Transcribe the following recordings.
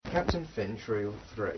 Captain Finch, Reel 3.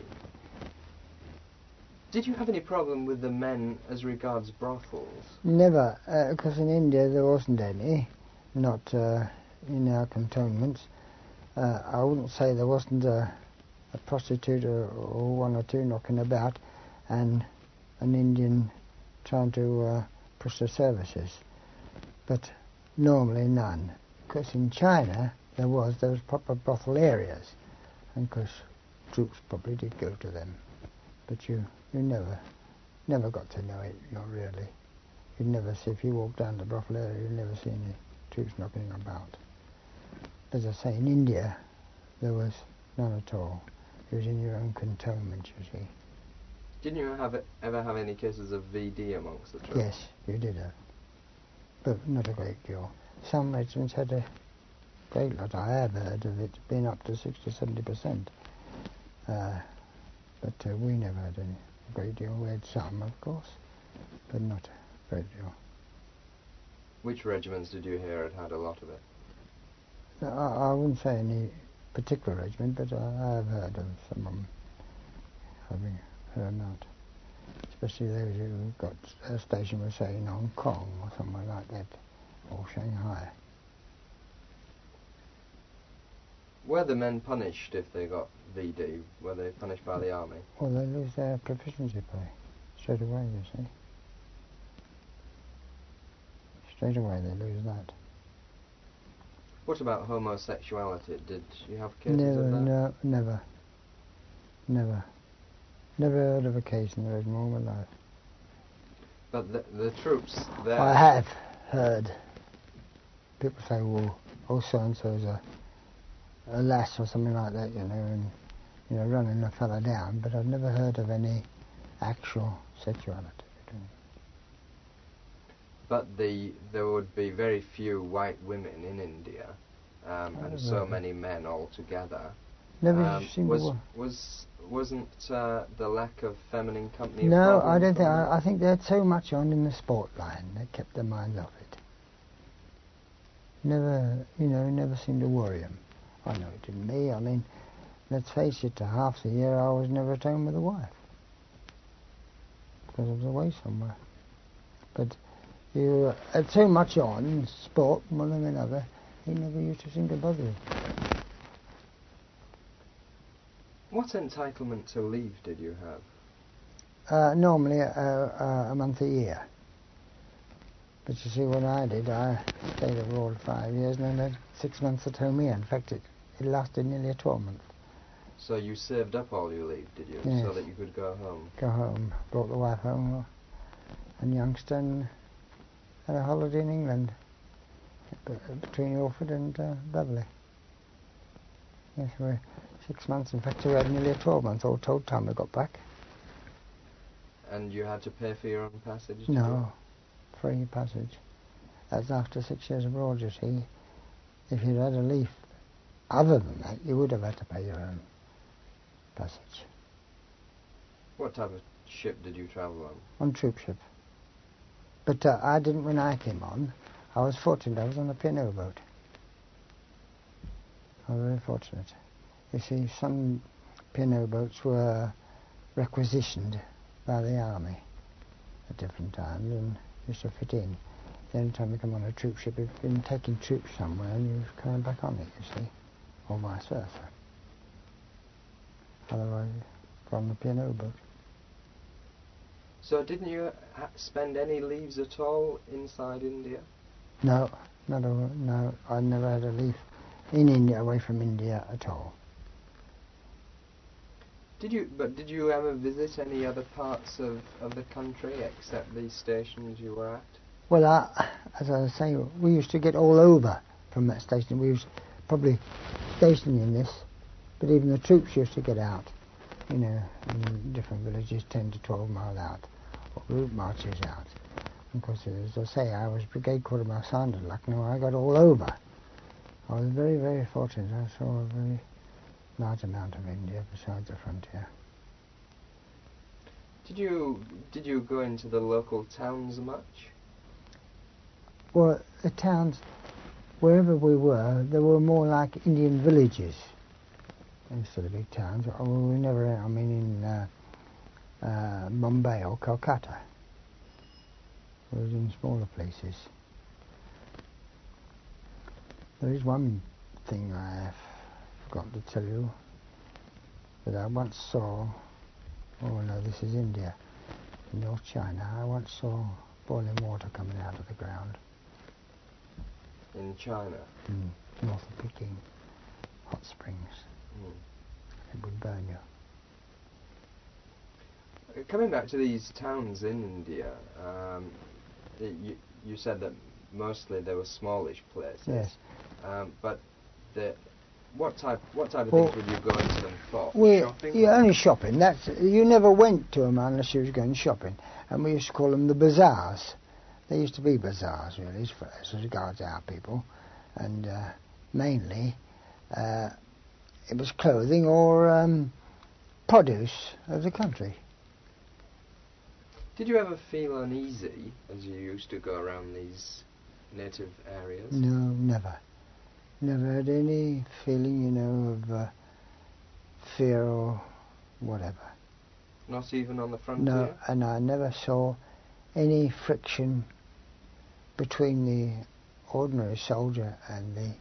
Did you have any problem with the men as regards brothels? Never, because in India there wasn't any, not in our cantonments. I wouldn't say there wasn't a prostitute or one or two knocking about and an Indian trying to push the services, but normally none. Because in China there was proper brothel areas, and of course troops probably did go to them, but you never got to know it, not really. You'd never see, if you walked down the brothel area, you'd never see any troops knocking about. As I say, in India there was none at all. It was in your own cantonment, you see. Didn't you ever have any cases of VD amongst the troops? Yes, you did have, but not a great deal. Some regiments had a great lot. I have heard of it being up to 60-70%, but we never had any great deal. We had some, of course, but not a great deal. Which regiments did you hear had a lot of it? I wouldn't say any particular regiment, but I have heard of some of them having an amount, especially those who got a station, were say in Hong Kong or somewhere like that, or Shanghai. Were the men punished if they got VD? Were they punished by the army? Well, they lose their proficiency pay straight away, you see. Straight away they lose that. What about homosexuality? Did you have cases of that? No, never. Never heard of a case in the regiment all my life. But the troops there... I have heard people say, well, oh, so-and-so's a lass or something like that, and running a fella down, but I've never heard of any actual sexuality between them. But there would be very few white women in India, and so many men altogether. Never seen Wasn't the lack of feminine company? No, I don't think. I think they had so much on in the sport line that kept their minds off it. Never seemed to worry them. I know it didn't me. I mean, let's face it, half the year I was never at home with a wife because I was away somewhere. But you had so much on sport, one thing or another, he never used to seem to bother you. What entitlement to leave did you have? Normally a month a year. But you see what I did, I stayed abroad 5 years and then had 6 months at home here. In fact, it lasted nearly 12 months. So you saved up all your leave, did you? Yes. So that you could go home? Go home, brought the wife home, and youngster, and had a holiday in England, between Ilford and Beverley. Yes, we 6 months. In fact, we had nearly 12 months all told time we got back. And you had to pay for your own passage? No, free passage. That's after 6 years abroad, you see. If you'd had a leaf other than that, you would have had to pay your own passage. What type of ship did you travel on? On troop ship. But I didn't when I came on. I was fortunate. I was on a P&O boat. I was very fortunate. You see, some P&O boats were requisitioned by the army at different times and used to fit in. The only time you come on a troop ship, you've been taking troops somewhere and you're coming back on it, you see, or vice versa. Otherwise, from the P&O boat. So didn't you spend any leaves at all inside India? No, no, I never had a leaf in India, away from India at all. Did you ever visit any other parts of the country except the stations you were at? Well, as I was saying, we used to get all over from that station. We was probably stationed in this, but even the troops used to get out, in different villages, 10 to 12 mile out, or route marches out. And of course, as I say, I was Brigade Quartermaster Sergeant Lucknow. I got all over. I was very, very fortunate. I saw a very large amount of India besides the frontier. Did you go into the local towns much? Well, the towns, wherever we were, they were more like Indian villages. instead of big towns. Oh, we never, I mean in Bombay or Calcutta. We was in smaller places. There is one thing I forgot to tell you that I once saw. Oh no, this is India, in North China. I once saw boiling water coming out of the ground. In China? North of Peking, hot springs. It would burn you. Coming back to these towns in India, you said that mostly they were smallish places. Yes. But what type of things would you go into them for? Shopping? Yeah, only shopping. You never went to them unless you was going shopping. And we used to call them the bazaars. They used to be bazaars, really, as regards our people. And mainly it was clothing or produce of the country. Did you ever feel uneasy as you used to go around these native areas? No, never. Never had any feeling, of fear or whatever. Not even on the frontier? No, and I never saw any friction between the ordinary soldier and the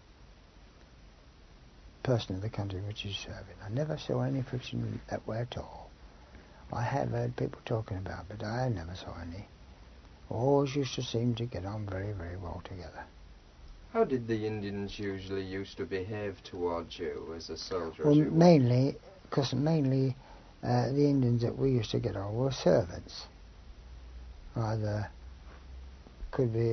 person of the country which is serving. I never saw any friction that way at all. I have heard people talking about it, but I never saw any. Always used to seem to get on very, very well together. How did the Indians usually used to behave towards you as a soldier? Well, mainly the Indians that we used to get on were servants. Either could be,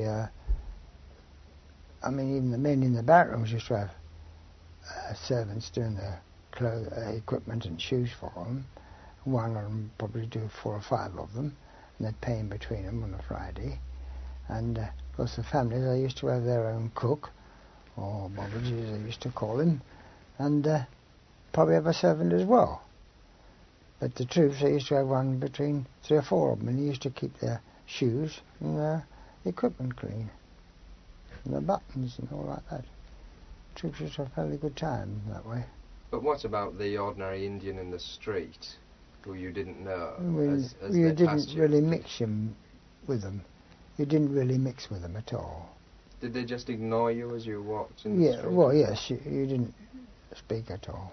even the men in the barrack rooms used to have servants doing the equipment and shoes for them. One of them probably do 4 or 5 of them, and they'd pay in between them on a Friday. And of course the families, they used to have their own cook, or Babaji as they used to call him, and probably have a servant as well. But the troops, they used to have one between 3 or 4 of them, and he used to keep their shoes and their equipment clean, and their buttons and all like that. Troops used to have a fairly good time that way. But what about the ordinary Indian in the street, who you didn't know? You didn't really mix with them. You didn't really mix with them at all. Did they just ignore you as you walked in the street? Yeah, well, yes, you didn't speak at all.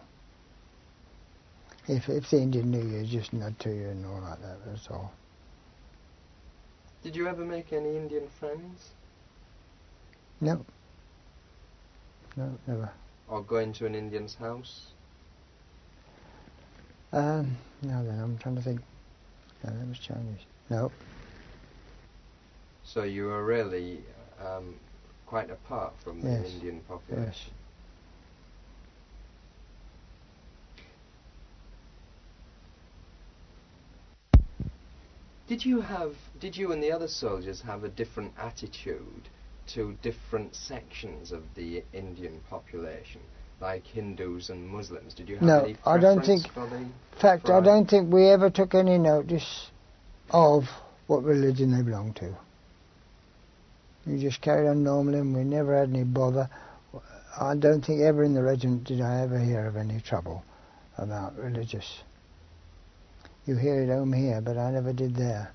If the Indian knew you, just nod to you and all like that, that's all. Did you ever make any Indian friends? No. No, never. Or go into an Indian's house? Now then, I'm trying to think. No, that was Chinese. No. So you were really quite apart from the Yes. Indian population? Yes. Did you and the other soldiers have a different attitude to different sections of the Indian population, like Hindus and Muslims? Did you have any preference I don't think. for the? In fact, I don't think we ever took any notice of what religion they belonged to. We just carried on normally, and we never had any bother. I don't think ever in the regiment did I ever hear of any trouble about religious. You hear it home here, but I never did there.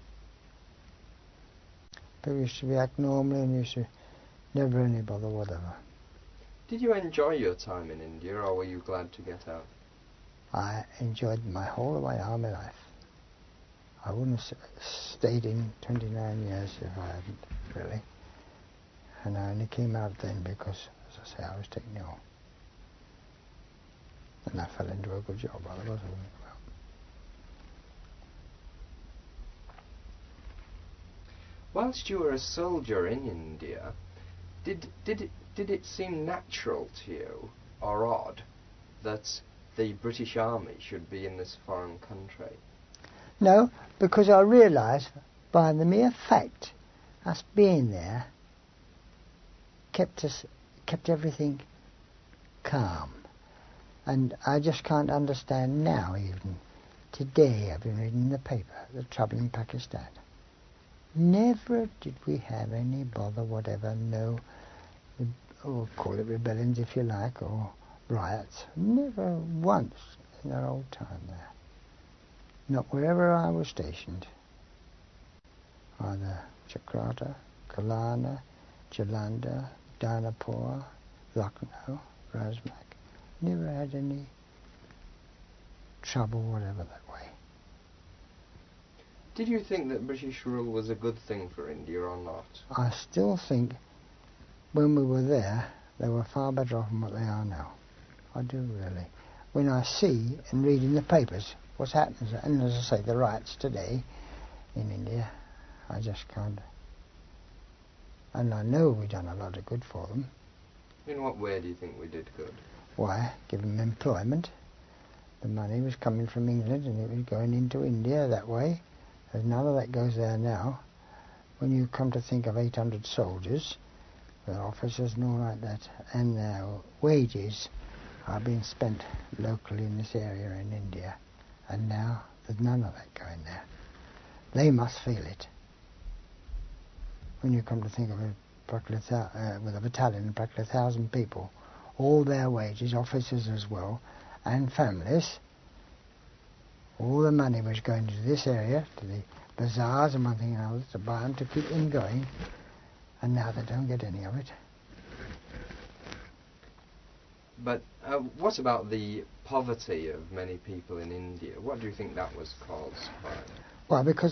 People used to act normally, and used to never any bother whatever. Did you enjoy your time in India, or were you glad to get out? I enjoyed my whole of my army life. I wouldn't have stayed in 29 years if I hadn't, really. And I only came out then because, as I say, I was taken ill. And I fell into a good job, otherwise I wouldn't have come out. Whilst you were a soldier in India, did it seem natural to you, or odd, that the British Army should be in this foreign country? No, because I realised by the mere fact us being there kept everything calm. And I just can't understand now, even today I've been reading in the paper, the trouble in Pakistan. Never did we have any bother whatever, no, or call it rebellions if you like, or riots. Never once in that whole time there. Not wherever I was stationed. Either Jakarta, Kelana, Jalandhar, Dhanapur, Lucknow, Razmak. Never had any trouble whatever that way. Did you think that British rule was a good thing for India or not? I still think when we were there, they were far better off than what they are now. I do really. When I see and read in the papers what's happening, and as I say, the riots today in India, I just can't. And I know we've done a lot of good for them. In what way do you think we did good? Why? Give them employment. The money was coming from England and it was going into India that way. There's none of that goes there now. When you come to think of 800 soldiers, their officers and all like that, and their wages are being spent locally in this area in India, and now there's none of that going there. They must feel it. When you come to think of it, with a battalion of practically 1,000 people, all their wages, officers as well, and families, all the money was going to this area, to the bazaars and one thing and another, to buy them, to keep them going, and now they don't get any of it. But what about the poverty of many people in India? What do you think that was caused by? Well, because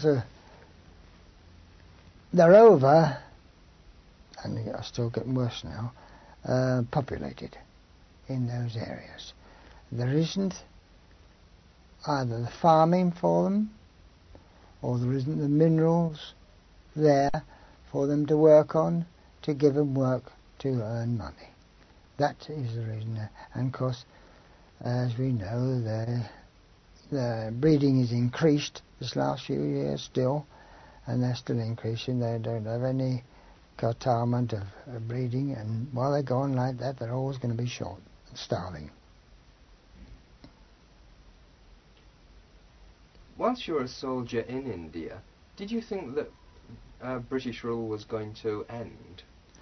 they're over, and they are still getting worse now, populated in those areas. There isn't either the farming for them, or there isn't the minerals there for them to work on, to give them work to earn money. That is the reason. And of course, as we know, the breeding is increased this last few years still, and they're still increasing. They don't have any curtailment of breeding, and while they go on like that, they're always going to be short and starving. Whilst you were a soldier in India, did you think that British rule was going to end?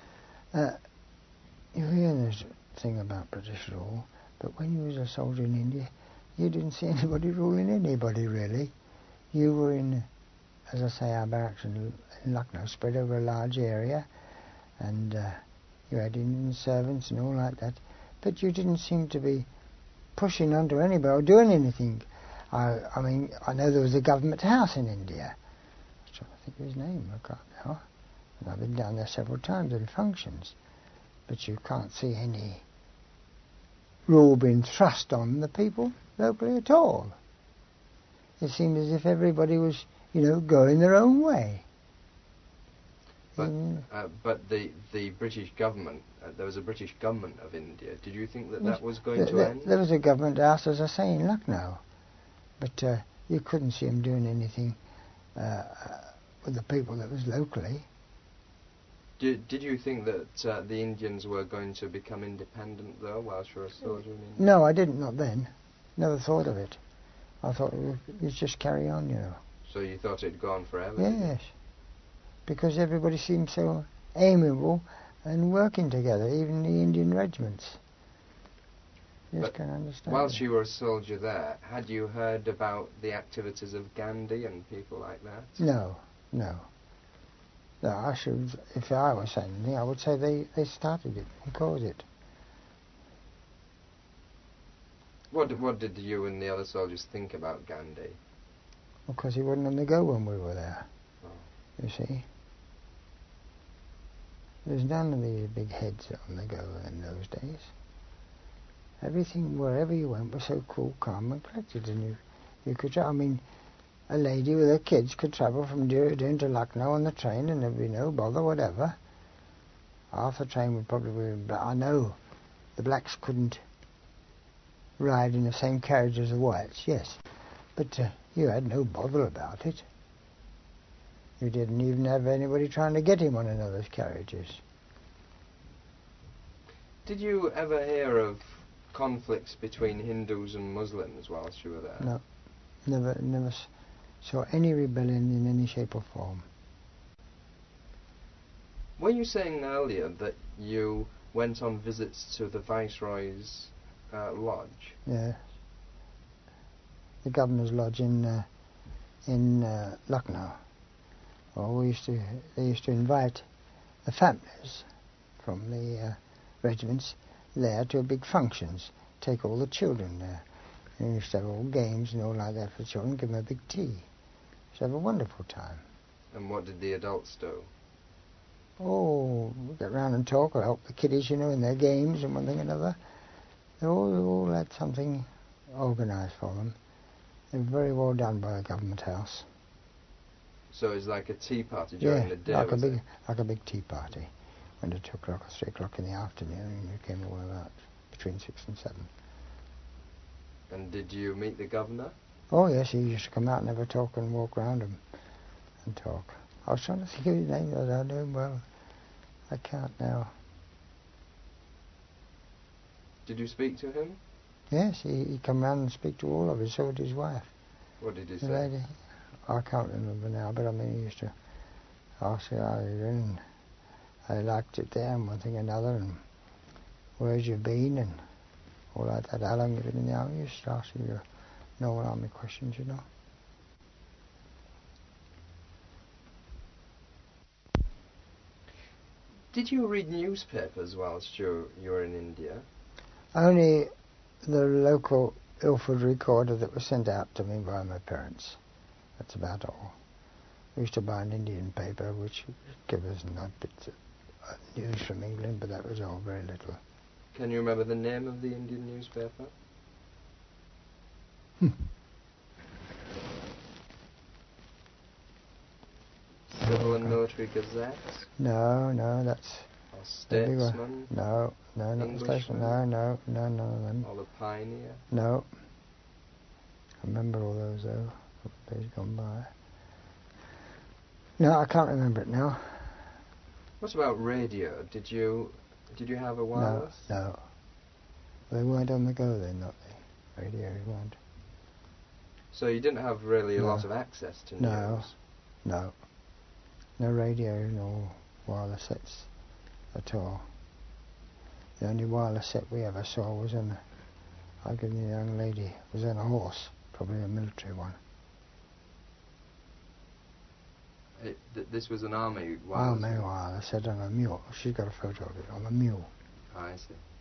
You hear this thing about British rule, but when you was a soldier in India, you didn't see anybody ruling anybody really. You were in, as I say, our barracks in Lucknow, spread over a large area, and you had Indian servants and all like that, but you didn't seem to be pushing onto anybody or doing anything. I mean, I know there was a government house in India. I'm trying to think of his name, I can't now. And I've been down there several times in functions. But you can't see any rule being thrust on the people locally at all. It seemed as if everybody was, going their own way. But the British government, there was a British government of India. Did you think that was going to end? There was a government house, as I say, in Lucknow. But you couldn't see them doing anything with the people that was locally. Did you think that the Indians were going to become independent, though, whilst you were a soldier in India? No, I didn't, not then. Never thought of it. I thought you'd just carry on, So you thought it'd go on forever? Yes. Because everybody seemed so amiable and working together, even the Indian regiments. You just can't understand. Whilst you were a soldier there, had you heard about the activities of Gandhi and people like that? No. No, I should, if I was saying anything, I would say they started it and caused it. What did you and the other soldiers think about Gandhi? Because he wasn't on the go when we were there. Oh. You see. There's none of these big heads on the go in those days. Everything, wherever you went, was so cool, calm and collected, and you could, a lady with her kids could travel from Dehradun to Lucknow on the train and there'd be no bother whatever. Half the train would probably be, I know the blacks couldn't ride in the same carriage as the whites, yes, but you had no bother about it. You didn't even have anybody trying to get him on another's carriages. Did you ever hear of conflicts between Hindus and Muslims whilst you were there? No, never saw any rebellion in any shape or form. Were you saying earlier that you went on visits to the Viceroy's lodge? Yeah. The Governor's Lodge in Lucknow. Well, they used to invite the families from the regiments there to big functions, take all the children there. And used to have all games and all like that for the children, give them a big tea. Used to have a wonderful time. And what did the adults do? Oh, we get round and talk, or help the kiddies, in their games and one thing and another. They all had something organised for them. They were very well done by the government house. So it's like a tea party during the day, like a big tea party. Went at 2 o'clock or 3 o'clock in the afternoon, and you came all about between 6 and 7. And did you meet the governor? Oh yes, he used to come out and have a talk and walk round and talk. I was trying to think of his name that I knew well. I can't now. Did you speak to him? Yes, he come round and speak to all of us, so did his wife. What did he The say? lady. I can't remember now, but I mean he used to ask her how you doing, and I liked it there and one thing and another, and where's you been and all like that. How long you been in the army? He used to ask you your normal army questions, Did you read newspapers whilst you were in India? Only the local Ilford Recorder that was sent out to me by my parents. That's about all. We used to buy an Indian paper which gave us odd bits of news from England, but that was all, very little. Can you remember the name of the Indian newspaper? Civil and Military Gazette? No, that's... Or Statesman? No, not the Statesman. No, none of them. Or the Pioneer? No. I remember all those, though, days gone by. No, I can't remember it now. What about radio? Did you have a wireless? No. They weren't on the go then, not the radios weren't. So you didn't have really a lot of access to news? No. No radio, no wireless sets at all. The only wireless set we ever saw was I gave the young lady, was on a horse, probably a military one. This was an army wireless? Army wireless set on a mule. She's got a photo of it on a mule. I see.